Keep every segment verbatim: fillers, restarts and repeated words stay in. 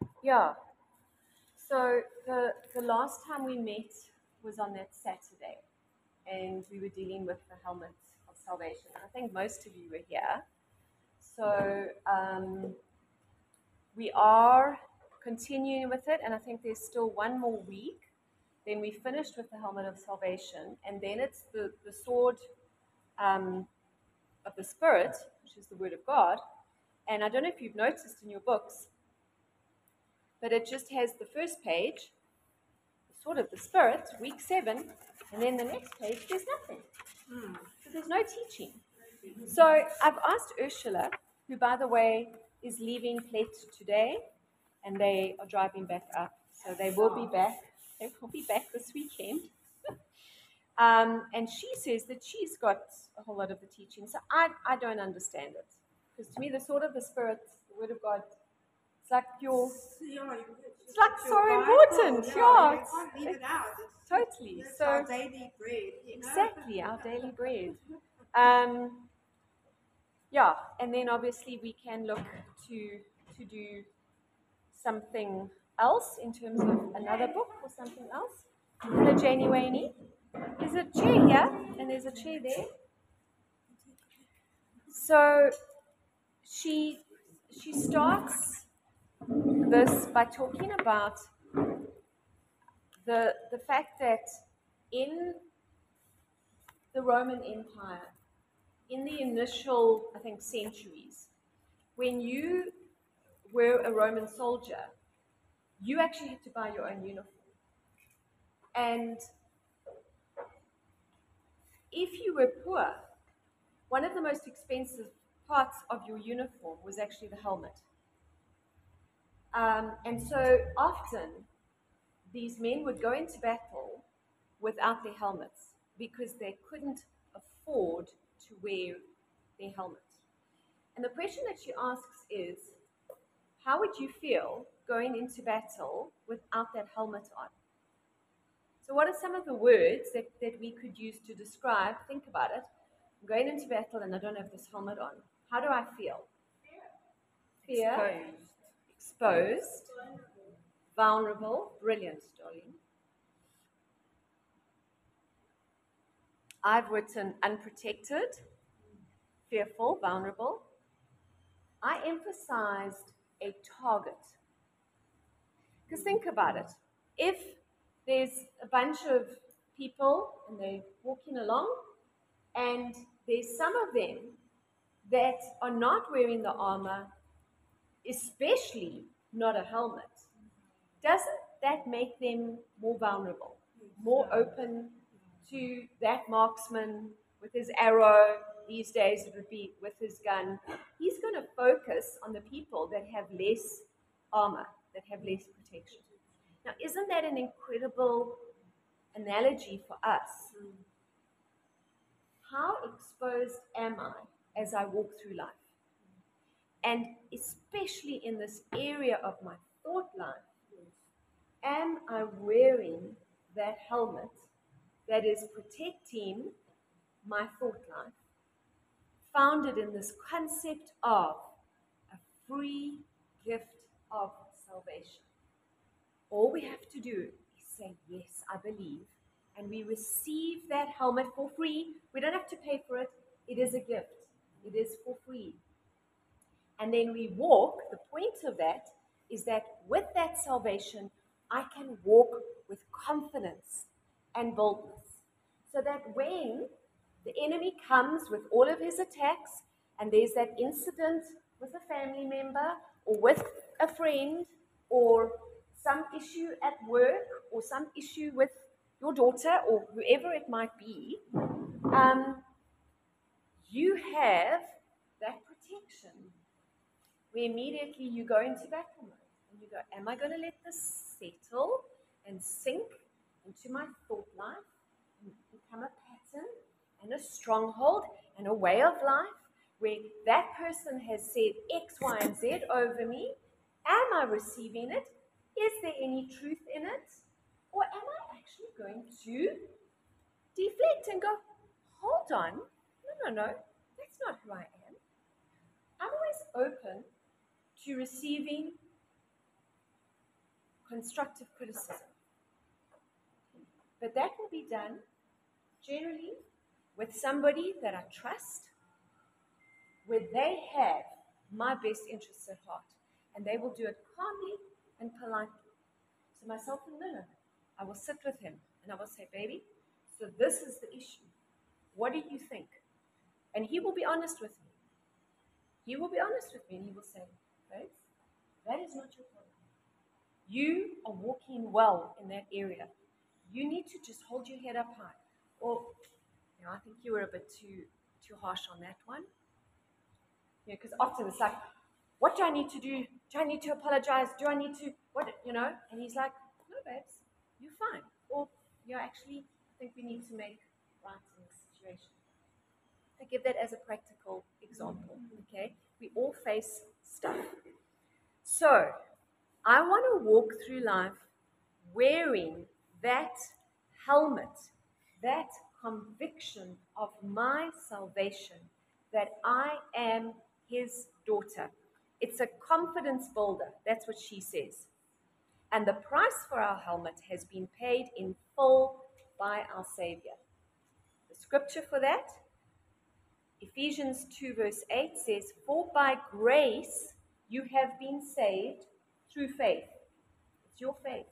Yeah. So the the last time we met was on that Saturday, and we were dealing with the helmet of salvation. I think most of you were here. So um, we are continuing with it, and I think there's still one more week. Then we finished with the helmet of salvation, and then it's the the sword um, of the Spirit, which is the Word of God. And I don't know if you've noticed in your books, but it just has the first page, the sword of the Spirit, week seven, and then the next page, there's nothing. So there's no teaching. So I've asked Ursula, who, by the way, is leaving Plett today, and they are driving back up. So they will be back. They will be back this weekend. Um, and she says that she's got a whole lot of the teaching. So I, I don't understand it. Because to me, the sword of the Spirit, the Word of God, it's like your, it's like so important. Yeah, you it's, can't leave it's it out. It's, totally. it's So our daily bread. You know? exactly our daily bread. Um, yeah, and then obviously we can look to to do something else in terms of another book or something else. Hello, Janie Waney. There's a chair here, and there's a chair there. So she she starts this by talking about the the fact that in the Roman Empire, in the initial, I think, centuries, when you were a Roman soldier, you actually had to buy your own uniform. And if you were poor, one of the most expensive parts of your uniform was actually the helmet. Um, and so often, these men would go into battle without their helmets because they couldn't afford to wear their helmet. And the question that she asks is, how would you feel going into battle without that helmet on? So what are some of the words that, that we could use to describe, think about it, I'm going into battle and I don't have this helmet on. How do I feel? Fear. Exposed. Exposed. Vulnerable. Brilliant, darling. I've written unprotected, fearful, vulnerable. I emphasized a target. Because think about it. If there's a bunch of people and they're walking along, and there's some of them that are not wearing the armor, especially not a helmet, doesn't that make them more vulnerable, more open to that marksman with his arrow? These days it would be with his gun. He's going to focus on the people that have less armor, that have less protection. Now, isn't that an incredible analogy for us? How exposed am I as I walk through life? And especially in this area of my thought life, am I wearing that helmet that is protecting my thought life, founded in this concept of a free gift of salvation? All we have to do is say, yes, I believe, and we receive that helmet for free. We don't have to pay for it. It is a gift. It is for free. And then we walk. The point of that is that with that salvation, I can walk with confidence and boldness. So that when the enemy comes with all of his attacks, and there's that incident with a family member or with a friend or some issue at work or some issue with your daughter or whoever it might be, um, you have that protection. Where immediately you go into battle mode and you go, am I going to let this settle and sink into my thought life and become a pattern and a stronghold and a way of life where that person has said X, Y, and Z over me? Am I receiving it? Is there any truth in it? Or am I actually going to deflect and go, hold on, no, no, no, that's not who I am. I'm always open to receiving constructive criticism. But that will be done generally with somebody that I trust, where they have my best interests at heart, and they will do it calmly and politely. So myself and Lynn, I will sit with him and I will say, baby, so this is the issue. What do you think? And he will be honest with me. He will be honest with me and he will say, Grace, that is not your problem. You are walking well in that area. You need to just hold your head up high. Or, you know, I think you were a bit too too harsh on that one. Yeah, because often it's like, what do I need to do? Do I need to apologize? Do I need to, what, you know? And he's like, no, babes, you're fine. Or, yeah, actually, I think we need to make right in this situation. I give that as a practical example, okay? We all face stuff. So, I want to walk through life wearing that helmet, that conviction of my salvation, that I am his daughter. It's a confidence builder. That's what she says. And the price for our helmet has been paid in full by our Savior. The scripture for that, Ephesians two verse eight says, for by grace you have been saved through faith. It's your faith.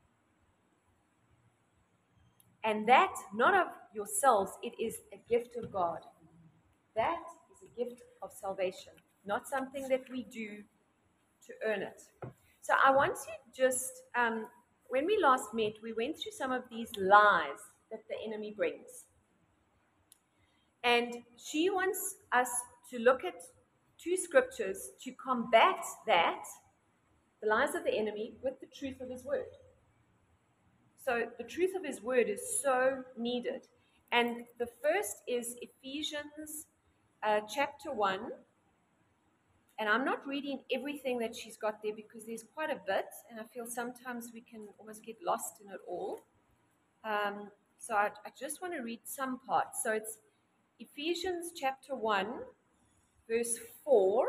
And that, not of yourselves, it is a gift of God. That is a gift of salvation, not something that we do to earn it. So I want to just, um, when we last met, we went through some of these lies that the enemy brings. And she wants us to look at two scriptures to combat that, the lies of the enemy, with the truth of his word. So the truth of his word is so needed. And the first is Ephesians uh, chapter one. And I'm not reading everything that she's got there because there's quite a bit. And I feel sometimes we can almost get lost in it all. Um, so I, I just want to read some parts. So it's Ephesians chapter one, verse four.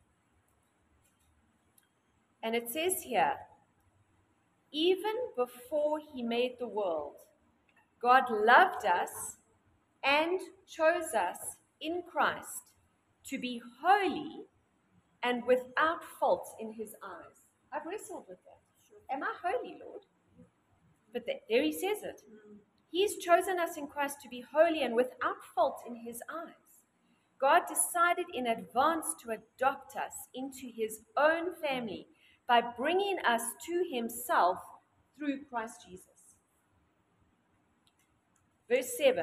And it says here, even before he made the world, God loved us and chose us in Christ to be holy and without fault in his eyes. I've wrestled with that. Am I holy, Lord? But there he says it. He's chosen us in Christ to be holy and without fault in his eyes. God decided in advance to adopt us into his own family by bringing us to himself through Christ Jesus. Verse seven.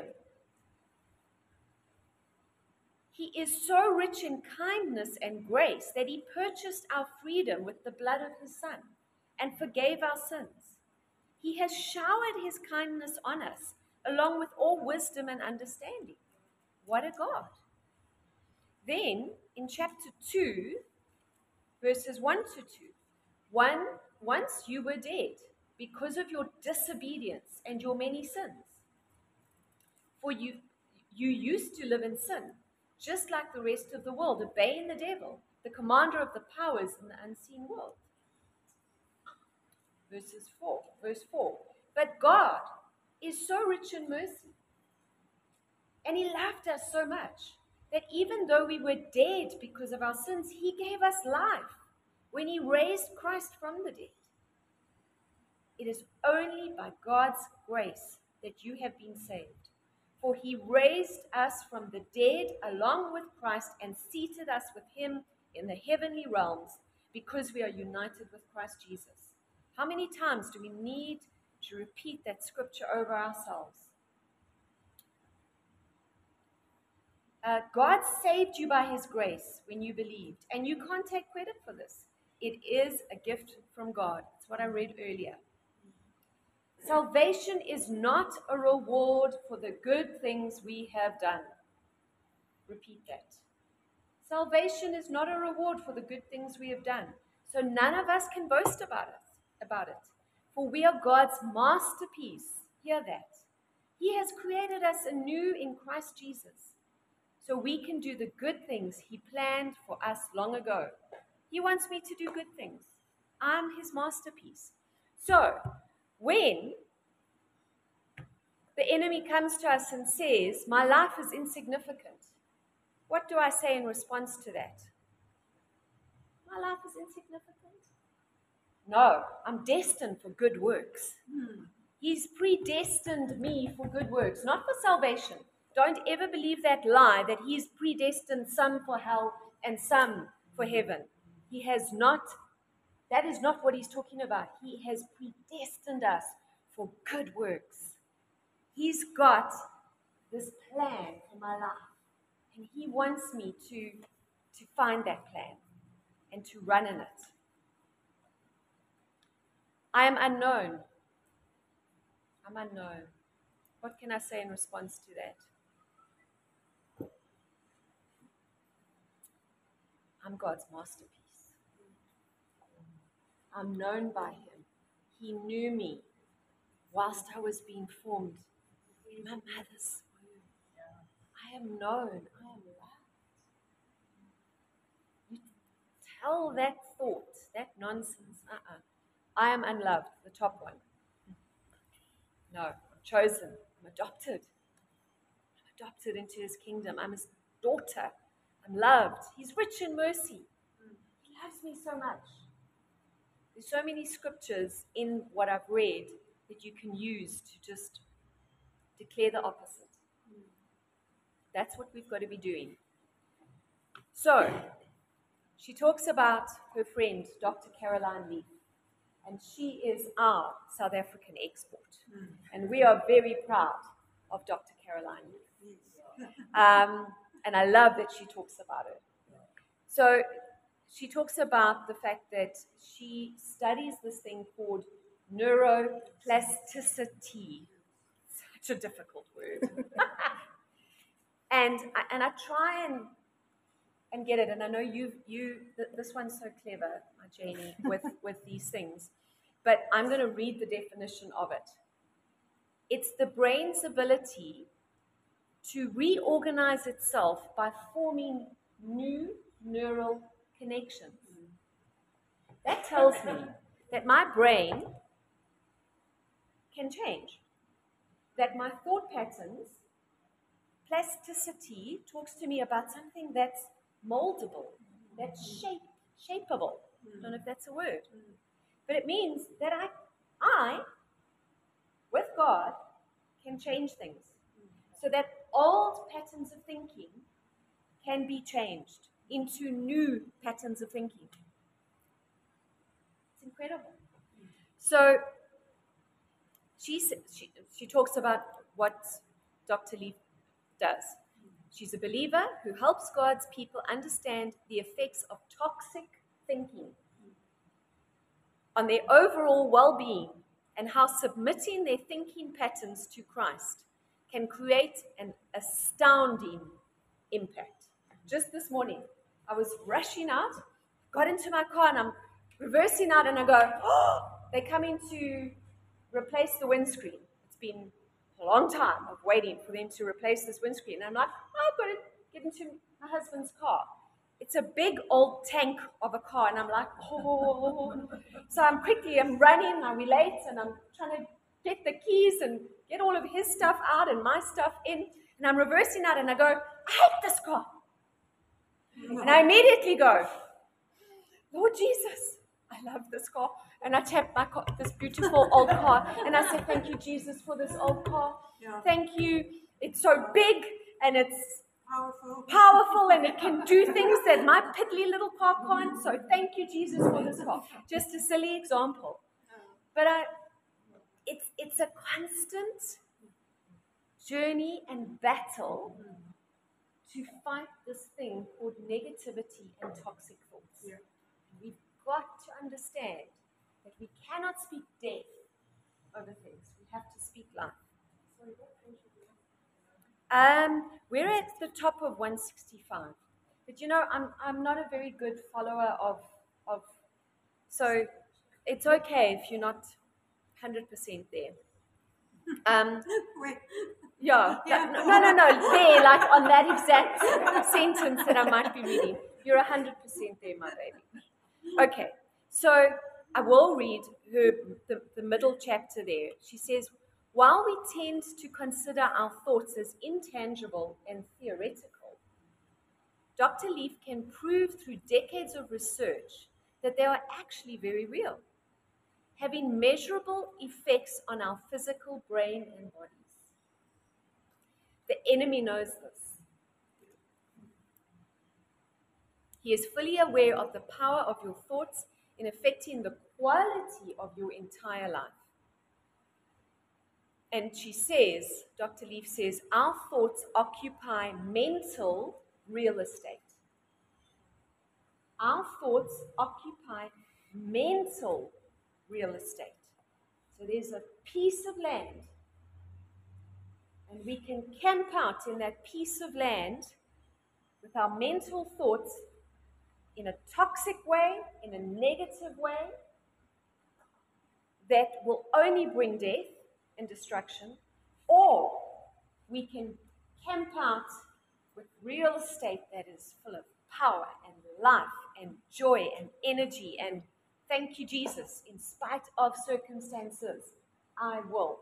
He is so rich in kindness and grace that he purchased our freedom with the blood of his Son and forgave our sins. He has showered his kindness on us, along with all wisdom and understanding. What a God. Then, in chapter two, verses one to two, one, once you were dead because of your disobedience and your many sins. For you, you used to live in sin, just like the rest of the world, obeying the devil, the commander of the powers in the unseen world. Verses four, verse four. But God is so rich in mercy, and he loved us so much that even though we were dead because of our sins, he gave us life when he raised Christ from the dead. It is only by God's grace that you have been saved. For he raised us from the dead along with Christ and seated us with him in the heavenly realms because we are united with Christ Jesus. How many times do we need to repeat that scripture over ourselves? Uh, God saved you by his grace when you believed, and you can't take credit for this. It is a gift from God. It's what I read earlier. Salvation is not a reward for the good things we have done. Repeat that. Salvation is not a reward for the good things we have done. So none of us can boast about it, about it. For we are God's masterpiece. Hear that. He has created us anew in Christ Jesus, so we can do the good things he planned for us long ago. He wants me to do good things. I'm his masterpiece. So, when the enemy comes to us and says, my life is insignificant, what do I say in response to that? My life is insignificant? No, I'm destined for good works. Hmm. He's predestined me for good works, not for salvation. Don't ever believe that lie that he's predestined some for hell and some for heaven. He has not. That is not what he's talking about. He has predestined us for good works. He's got this plan for my life, and he wants me to, to find that plan and to run in it. I am unknown. I'm unknown. What can I say in response to that? I'm God's masterpiece. I'm known by him. He knew me whilst I was being formed in my mother's womb. I am known. I am loved. You tell that thought, that nonsense. Uh-uh. I am unloved, the top one. No, I'm chosen. I'm adopted. I'm adopted into his kingdom. I'm his daughter. I'm loved. He's rich in mercy. He loves me so much. There's so many scriptures in what I've read that you can use to just declare the opposite. That's what we've got to be doing. So, she talks about her friend, Doctor Caroline Leaf. And she is our South African export. Mm. And we are very proud of Doctor Caroline Leaf. Yes. Um, and I love that she talks about it. So she talks about the fact that she studies this thing called neuroplasticity. Such a difficult word. and, I, and I try and And get it, and I know you, you. This one's so clever, my Janie, with, with these things. But I'm going to read the definition of it. It's the brain's ability to reorganize itself by forming new neural connections. That tells me that my brain can change. That my thought patterns, plasticity, talks to me about something that's moldable, that's shape, shapeable. I don't know if that's a word. But it means that I, I, with God, can change things. So that old patterns of thinking can be changed into new patterns of thinking. It's incredible. So she, she, she talks about what Doctor Leaf does. She's a believer who helps God's people understand the effects of toxic thinking on their overall well-being and how submitting their thinking patterns to Christ can create an astounding impact. Just this morning, I was rushing out, got into my car, and I'm reversing out, and I go, oh, they're coming to replace the windscreen. It's been a long time of waiting for them to replace this windscreen. And I'm like, oh, I've got to get into my husband's car. It's a big old tank of a car, and I'm like, oh. So I'm quickly, I'm running, I relate, and I'm trying to get the keys and get all of his stuff out and my stuff in. And I'm reversing out, and I go, I hate this car. And I immediately go, Lord Jesus, I love this car. And I tap my car, this beautiful old car, and I say, thank you, Jesus, for this old car. Yeah. Thank you. It's so big, and it's powerful. powerful, and it can do things that my piddly little car can't. So thank you, Jesus, for this car. Just a silly example. But I, it's, it's a constant journey and battle to fight this thing called negativity and toxic thoughts. Yeah. We've got to understand that we cannot speak death over things. We have to speak life. Um, we're at the top of one sixty-five. But you know, I'm I'm not a very good follower of of so it's okay if you're not one hundred percent there. Um, Wait. Yeah, yeah. No, no, no, no, there, like on that exact sentence that I might be reading. You're one hundred percent there, my baby. Okay, so I will read her the, the middle chapter there. She says, while we tend to consider our thoughts as intangible and theoretical, Doctor Leaf can prove through decades of research that they are actually very real, having measurable effects on our physical brain and bodies. The enemy knows this. He is fully aware of the power of your thoughts in affecting the quality of your entire life. And she says, Doctor Leaf says, our thoughts occupy mental real estate. Our thoughts occupy mental real estate. So there's a piece of land, and we can camp out in that piece of land with our mental thoughts in a toxic way, in a negative way, that will only bring death and destruction, or we can camp out with real estate that is full of power and life and joy and energy and thank you, Jesus, in spite of circumstances, I will.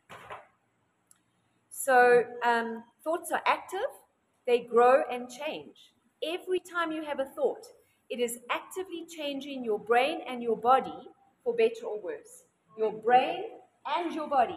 So um, thoughts are active, they grow and change. Every time you have a thought, it is actively changing your brain and your body for better or worse. Your brain and your body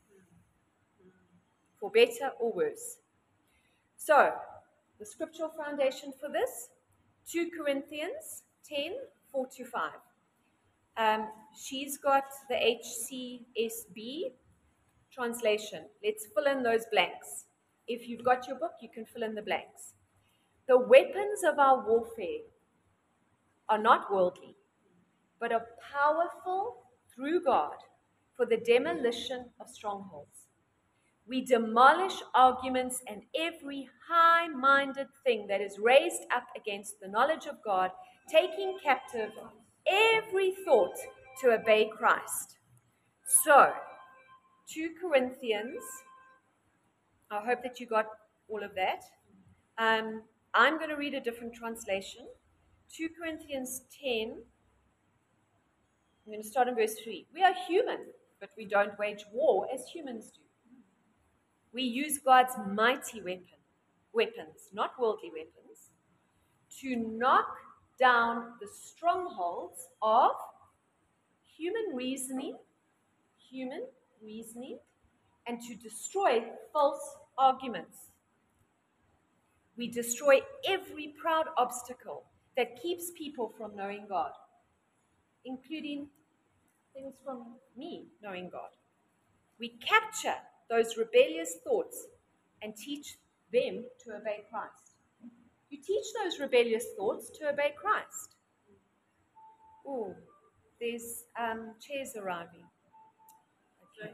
for better or worse. So, the scriptural foundation for this, two Corinthians ten, four to five. Um, she's got the H C S B translation. Let's fill in those blanks. If you've got your book, you can fill in the blanks. The weapons of our warfare are not worldly, but are powerful through God for the demolition of strongholds. We demolish arguments and every high-minded thing that is raised up against the knowledge of God, taking captive every thought to obey Christ. So, two Corinthians, I hope that you got all of that. Um, I'm going to read a different translation. two Corinthians ten, I'm going to start in verse three. We are human, but we don't wage war as humans do. We use God's mighty weapon, weapons, not worldly weapons, to knock down the strongholds of human reasoning, human reasoning, and to destroy false arguments. We destroy every proud obstacle that keeps people from knowing God, including things from me knowing God. We capture those rebellious thoughts and teach them to obey Christ. You teach those rebellious thoughts to obey Christ. Oh, there's um, chairs arriving. Okay.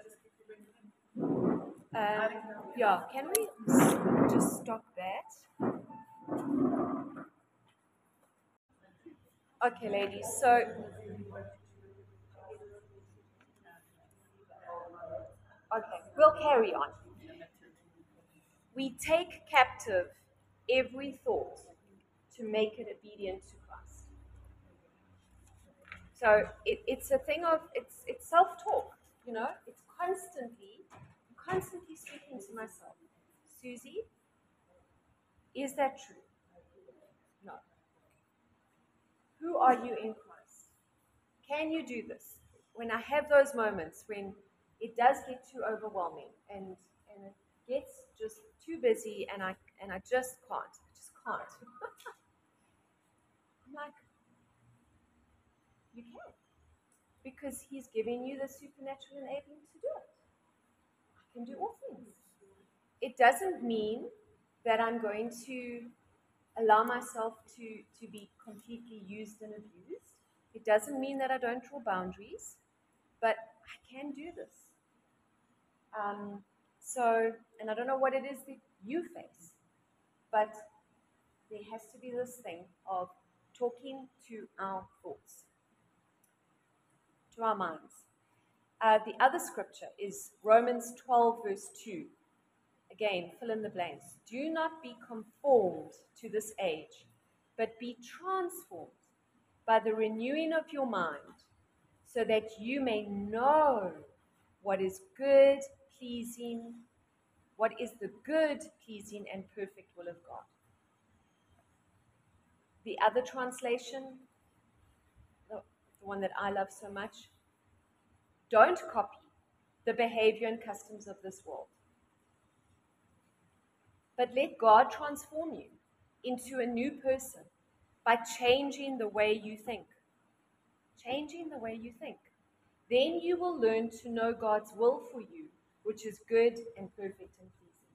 Um, yeah, can we just stop that? Okay, ladies, so okay, we'll carry on. We take captive every thought to make it obedient to Christ. So it, it's a thing of, it's it's self-talk, you know, it's constantly, constantly speaking to myself. Susie, is that true? No. Who are you in Christ? Can you do this? When I have those moments when it does get too overwhelming and, and it gets just too busy and I and I just can't. I just can't. I'm like, you can. Because he's giving you the supernatural enabling to do it. I can do all things. It doesn't mean that I'm going to allow myself to, to be completely used and abused. It doesn't mean that I don't draw boundaries, but I can do this. Um, so, and I don't know what it is that you face, but there has to be this thing of talking to our thoughts, to our minds. Uh, the other scripture is Romans twelve, verse two. Again, fill in the blanks. Do not be conformed to this age, but be transformed by the renewing of your mind. so that you may know what is good, pleasing, what is the good, pleasing, and perfect will of God. The other translation, the, the one that I love so much, don't copy the behavior and customs of this world, but let God transform you into a new person by changing the way you think. Changing the way you think. Then you will learn to know God's will for you, which is good and perfect and pleasing.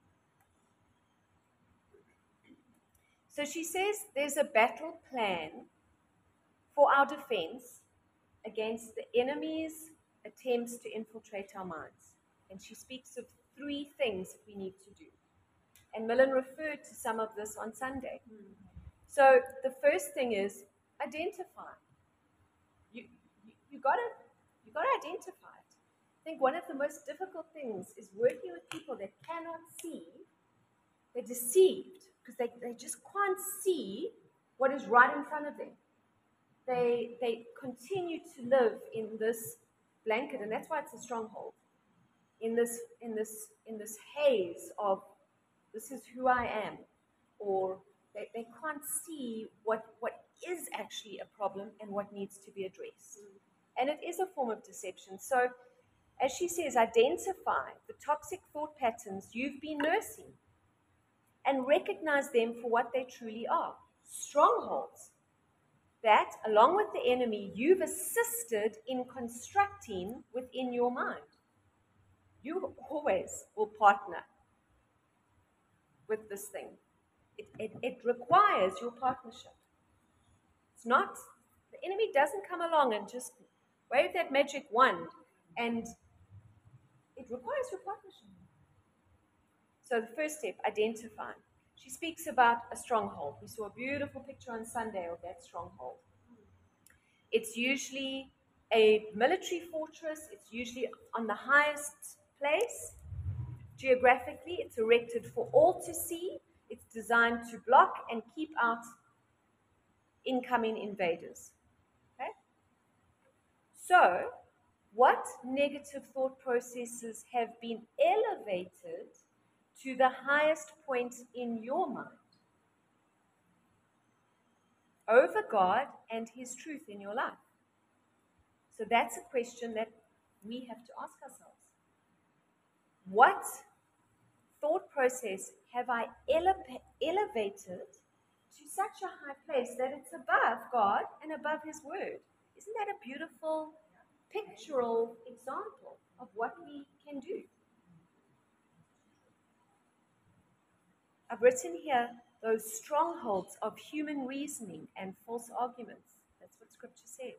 So she says there's a battle plan for our defense against the enemy's attempts to infiltrate our minds. And she speaks of three things that we need to do. And Millen referred to some of this on Sunday. So the first thing is identify. You you, you gotta you gotta identify it. I think one of the most difficult things is working with people that cannot see. They're deceived because they, they just can't see what is right in front of them. They they continue to live in this blanket, and that's why it's a stronghold. In this in this in this haze of this is who I am, or they, they can't see what what is actually a problem and what needs to be addressed. And it is a form of deception. So as she says, identify the toxic thought patterns you've been nursing and recognize them for what they truly are. Strongholds that, along with the enemy, you've assisted in constructing within your mind. You always will partner with this thing. It, it, it requires your partnership. It's not, the enemy doesn't come along and just wave that magic wand, and it requires your partnership. So the first step, identify. She speaks about a stronghold. We saw a beautiful picture on Sunday of that stronghold. It's usually a military fortress. It's usually on the highest place. Geographically, it's erected for all to see. It's designed to block and keep out incoming invaders. Okay? So, what negative thought processes have been elevated to the highest point in your mind over God and His truth in your life? So that's a question that we have to ask ourselves. What thought process have I ele- elevated to such a high place that it's above God and above His Word? Isn't that a beautiful pictorial example of what we can do? I've written here those strongholds of human reasoning and false arguments. That's what Scripture says.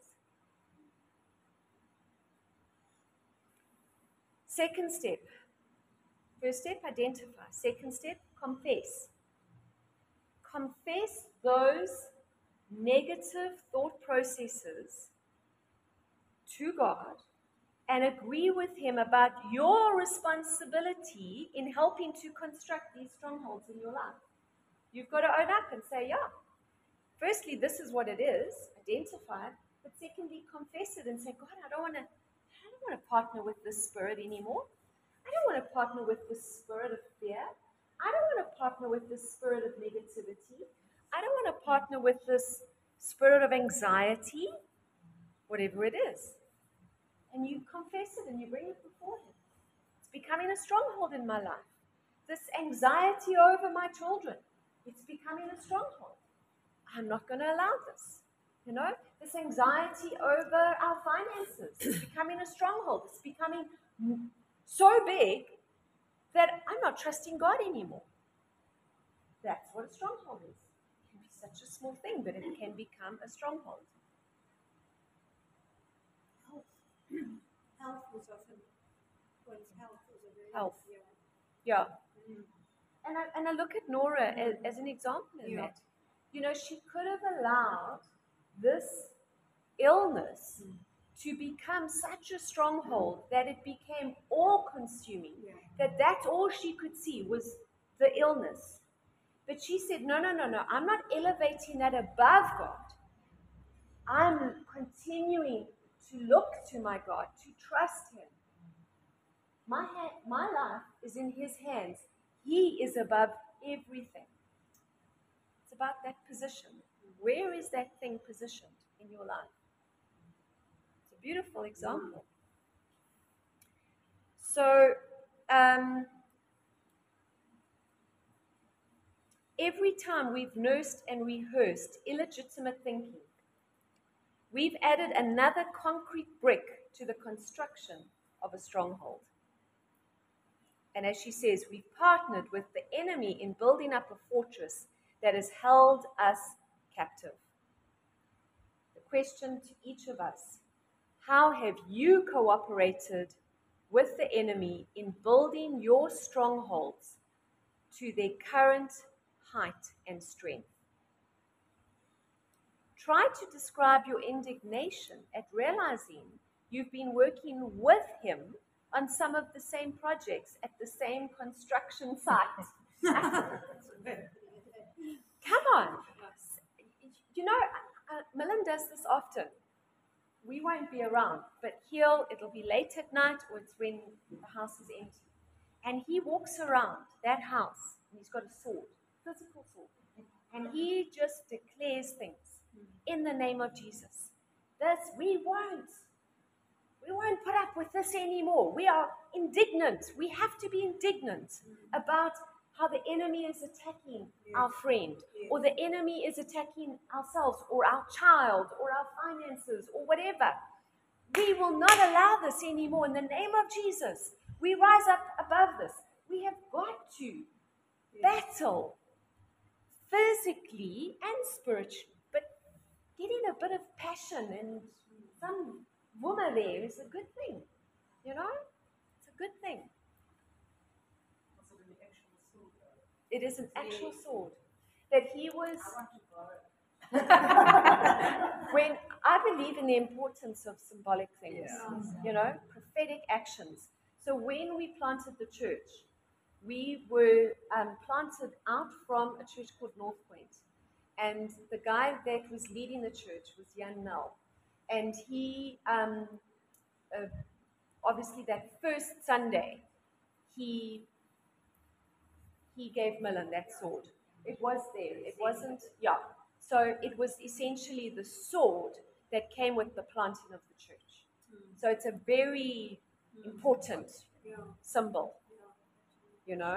Second step. First step, identify. Second step, confess. Confess those negative thought processes to God and agree with Him about your responsibility in helping to construct these strongholds in your life. You've got to own up and say, yeah, firstly, this is what it is, identify it, but secondly, confess it and say, God, I don't want to I don't want to partner with this spirit anymore. I don't want to partner with this spirit of fear. I don't want to partner with this spirit of negativity. I don't want to partner with this spirit of anxiety, whatever it is. And you confess it and you bring it before Him. It's becoming a stronghold in my life. This anxiety over my children, it's becoming a stronghold. I'm not going to allow this. You know, this anxiety over our finances is becoming a stronghold. It's becoming so big that I'm not trusting God anymore. That's what a stronghold is. It can be such a small thing, but it can become a stronghold. Health. Health was often, one's health was a very Health. Yeah. Yeah. Mm. And I, and I look at Nora as, as an example in Yeah. that. You know, she could have allowed this illness mm. to become such a stronghold that it became all-consuming, Yeah. that that's all she could see was the illness. But she said, no, no, no, no, I'm not elevating that above God. I'm continuing to look to my God, to trust Him. My, ha- my life is in His hands. He is above everything. It's about that position. Where is that thing positioned in your life? It's a beautiful example. So, um, every time we've nursed and rehearsed illegitimate thinking, we've added another concrete brick to the construction of a stronghold. And as she says, we've partnered with the enemy in building up a fortress that has held us captive. The question to each of us: how have you cooperated with the enemy in building your strongholds to their current height and strength? Try to describe your indignation at realizing you've been working with him on some of the same projects at the same construction site. Come on. You know, uh, Millen does this often. We won't be around, but he'll, it'll be late at night or it's when the house is empty. And he walks around that house and he's got a sword, physical sword. And he just declares things in the name of Jesus. This, we won't. We won't put up with this anymore. We are indignant. We have to be indignant about how the enemy is attacking yes. our friend, yes. or the enemy is attacking ourselves, or our child, or our finances, or whatever. We will not allow this anymore. In the name of Jesus, we rise up above this. We have got to yes. battle physically and spiritually, but getting a bit of passion and some woman there is a good thing, you know? It's a good thing. It is an actual sword that he was. When I believe in the importance of symbolic things, yeah. you know, prophetic actions. So when we planted the church, we were um, planted out from a church called North Point, and the guy that was leading the church was Jan Nel. And he, um, uh, obviously that first Sunday, he he gave Millen that sword. It was there. It wasn't, yeah. So it was essentially the sword that came with the planting of the church. So it's a very important symbol, you know.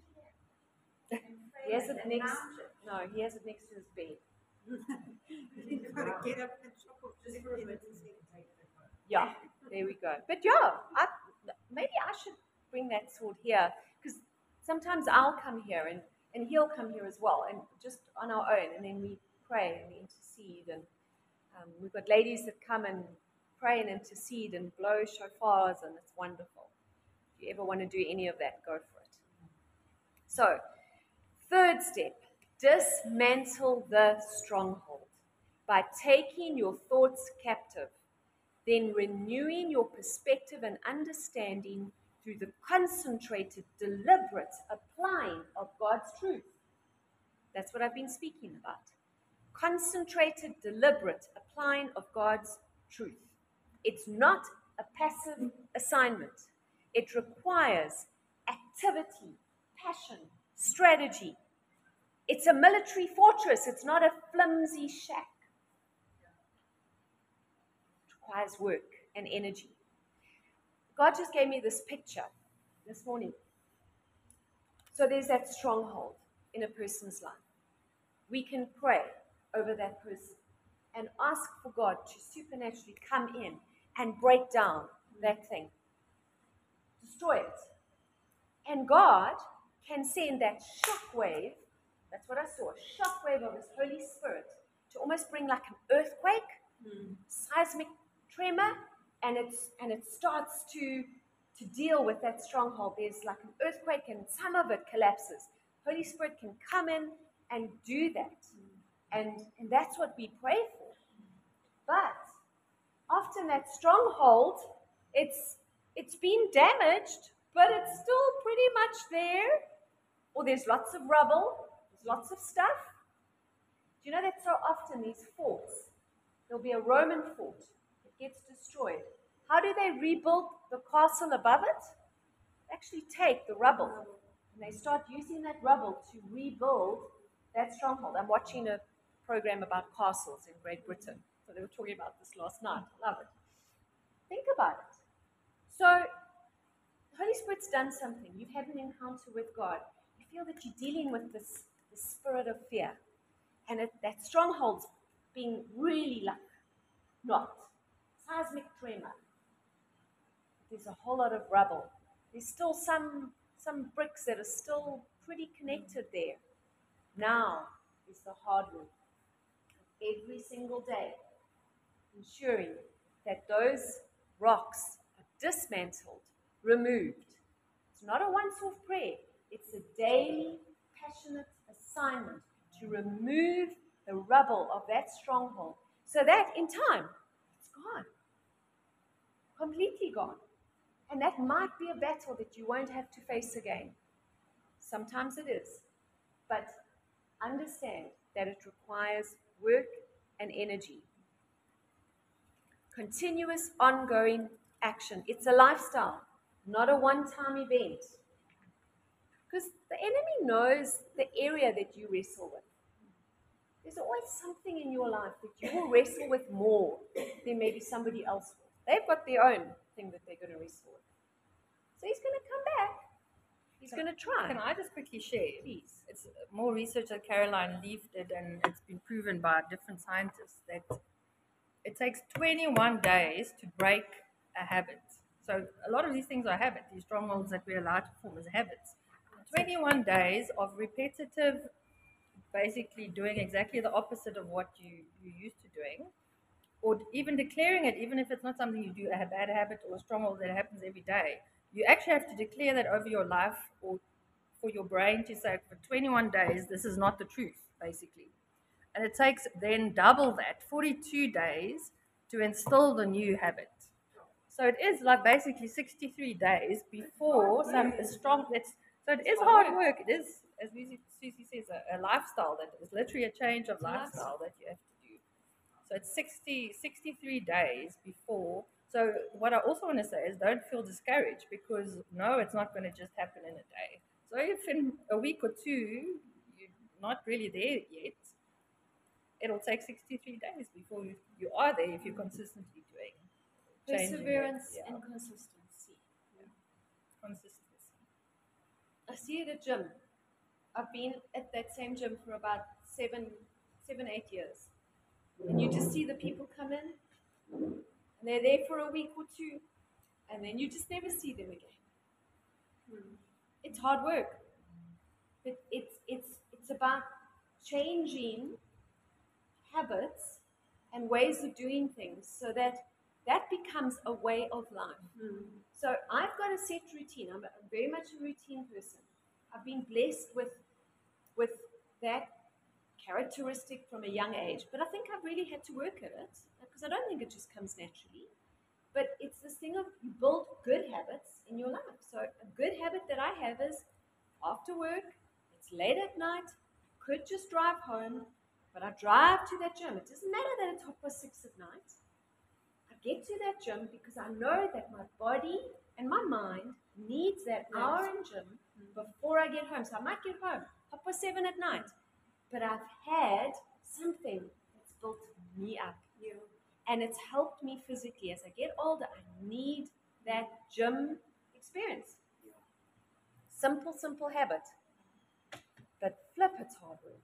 He has it next, no, he has it next to his bed. You've got to get up and chuckle just for a minute. Yeah, there we go. But yeah, I, maybe I should bring that sword here, because sometimes I'll come here and, and he'll come here as well, and just on our own, and then we pray and we intercede. And um, we've got ladies that come and pray and intercede and blow shofars, and it's wonderful. If you ever want to do any of that, go for it. So, third step, dismantle the stronghold by taking your thoughts captive, then renewing your perspective and understanding through the concentrated, deliberate applying of God's truth. That's what I've been speaking about. Concentrated, deliberate applying of God's truth. It's not a passive assignment. It requires activity, passion, strategy. It's a military fortress. It's not a flimsy shack. It requires work and energy. God just gave me this picture this morning. So there's that stronghold in a person's life. We can pray over that person and ask for God to supernaturally come in and break down that thing, destroy it. And God can send that shockwave, that's what I saw, a shockwave of His Holy Spirit to almost bring like an earthquake, mm. seismic tremor, and it's and it starts to to deal with that stronghold. There's like an earthquake and some of it collapses. Holy Spirit can come in and do that. And, and that's what we pray for. But often that stronghold, it's it's been damaged, but it's still pretty much there. Or there's lots of rubble, there's lots of stuff. Do you know that so often these forts, there'll be a Roman fort that gets destroyed. How do they rebuild the castle above it? They actually take the rubble and they start using that rubble to rebuild that stronghold. I'm watching a program about castles in Great Britain. So they were talking about this last night. Love it. Think about it. So the Holy Spirit's done something. You've had an encounter with God. You feel that you're dealing with this, this spirit of fear. And it, that stronghold's being really like knocked. Seismic tremor. There's a whole lot of rubble. There's still some some bricks that are still pretty connected there. Now is the hard work. Every single day, ensuring that those rocks are dismantled, removed. It's not a once-off prayer. It's a daily, passionate assignment to remove the rubble of that stronghold so that in time, it's gone. Completely gone. And that might be a battle that you won't have to face again. Sometimes it is. But understand that it requires work and energy. Continuous, ongoing action. It's a lifestyle, not a one-time event. Because the enemy knows the area that you wrestle with. There's always something in your life that you will wrestle with more than maybe somebody else will. They've got their own thing that they're going to wrestle with. So he's going to come back. He's going to try. Can I just quickly share? Please. It's more research that Caroline Leaf did, and it's been proven by different scientists that it takes twenty-one days to break a habit. So a lot of these things are habits. These strongholds that we're allowed to form as habits. twenty-one days of repetitive, basically doing exactly the opposite of what you, you're used to doing, or even declaring it, even if it's not something you do, a bad habit or a stronghold that happens every day. You actually have to declare that over your life, or for your brain to say, for twenty-one days, this is not the truth, basically. And it takes then double that, forty-two days, to instill the new habit. So it is like basically sixty-three days before some a strong. That's so it is hard work. It is, as Susie says, a, a lifestyle that is literally a change of lifestyle that you have to do. So it's sixty, sixty-three days before. So what I also want to say is don't feel discouraged, because no, it's not going to just happen in a day. So if in a week or two you're not really there yet, it'll take sixty-three days before you, you are there if you're consistently doing. Perseverance yeah. and consistency. Yeah. Consistency. I see it at gym. I've been at that same gym for about seven, seven, eight years. And you just see the people come in, and they're there for a week or two, and then you just never see them again. Hmm. It's hard work. But it's it's it's about changing habits and ways of doing things so that that becomes a way of life. Mm. So I've got a set routine. I'm, a, I'm very much a routine person. I've been blessed with, with that characteristic from a young age, but I think I've really had to work at it, because I don't think it just comes naturally. But it's this thing of you build good habits in your life. So a good habit that I have is after work, it's late at night, could just drive home, but I drive to that gym. It doesn't matter that it's half past six at night. I get to that gym because I know that my body and my mind needs that hour in gym before I get home. So I might get home half past seven at night, but I've had something that's built me up. Yeah. And it's helped me physically. As I get older, I need that gym experience. Yeah. Simple, simple habit. But flip, it's hard work.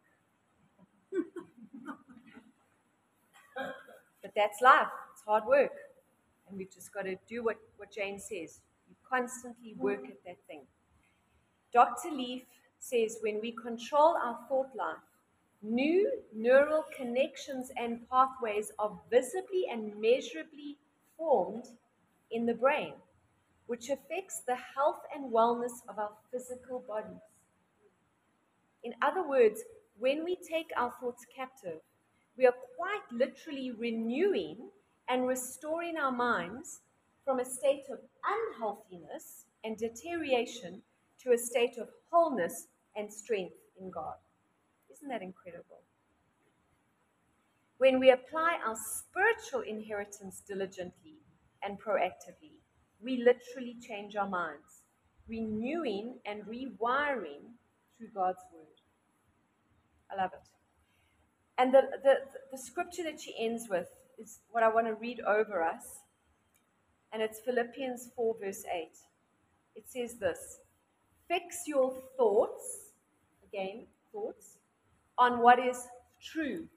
But that's life. It's hard work. And we've just got to do what, what Jane says. You constantly work at that thing. Doctor Leaf says when we control our thought life, new neural connections and pathways are visibly and measurably formed in the brain, which affects the health and wellness of our physical bodies. In other words, when we take our thoughts captive, we are quite literally renewing and restoring our minds from a state of unhealthiness and deterioration to a state of wholeness and strength in God. Isn't that incredible? When we apply our spiritual inheritance diligently and proactively, we literally change our minds, renewing and rewiring through God's word. I love it. And the, the, the scripture that she ends with is what I want to read over us. And it's Philippians four, verse eight. It says this: fix your thoughts, again, thoughts, on what is true,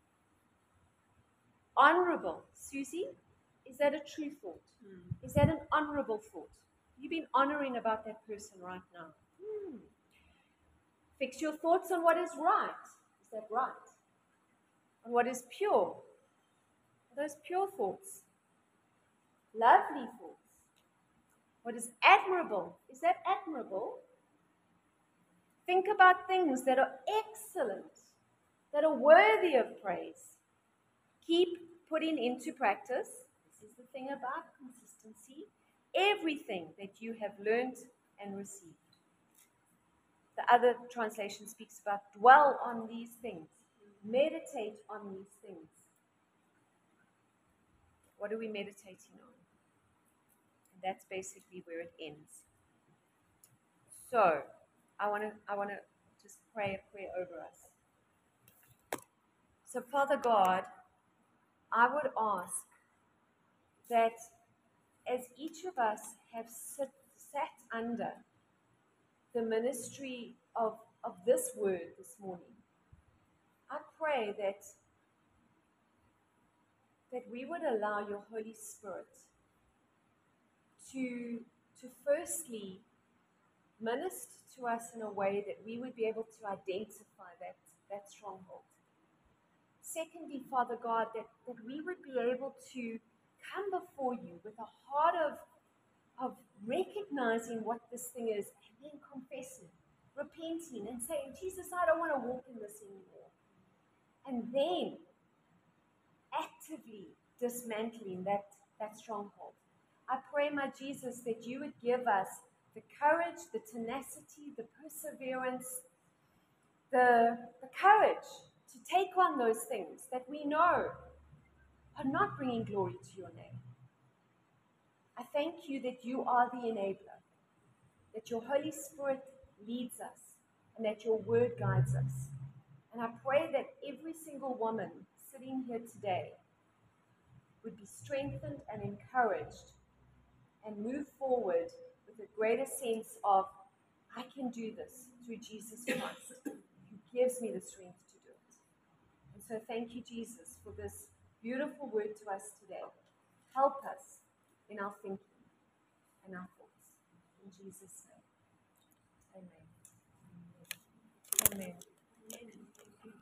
honorable. Susie, is that a true thought? Mm. Is that an honorable thought? You've been honoring about that person right now. Hmm. Fix your thoughts on what is right. Is that right? On what is pure. Are those pure thoughts? Lovely thoughts. What is admirable? Is that admirable? Think about things that are excellent, that are worthy of praise. Keep putting into practice. This is the thing about consistency. Everything that you have learned and received. The other translation speaks about dwell on these things. Meditate on these things. What are we meditating on? And that's basically where it ends. So, I want to I want to just pray a prayer over us. So, Father God, I would ask that as each of us have sit, sat under the ministry of, of this word this morning, I pray that, that we would allow your Holy Spirit to, to firstly minister to us in a way that we would be able to identify that, that stronghold. Secondly, Father God, that, that we would be able to come before you with a heart of, of recognizing what this thing is and then confessing, repenting and saying, Jesus, I don't want to walk in this anymore. And then actively dismantling that, that stronghold. I pray, my Jesus, that you would give us the courage, the tenacity, the perseverance, the, the courage to take on those things that we know are not bringing glory to your name. I thank you that you are the enabler, that your Holy Spirit leads us, and that your word guides us. And I pray that every single woman sitting here today would be strengthened and encouraged and move forward with a greater sense of, I can do this through Jesus Christ, who gives me the strength to do it. And so thank you, Jesus, for this beautiful word to us today. Help us in our thinking and our thoughts. In Jesus' name, amen. Amen.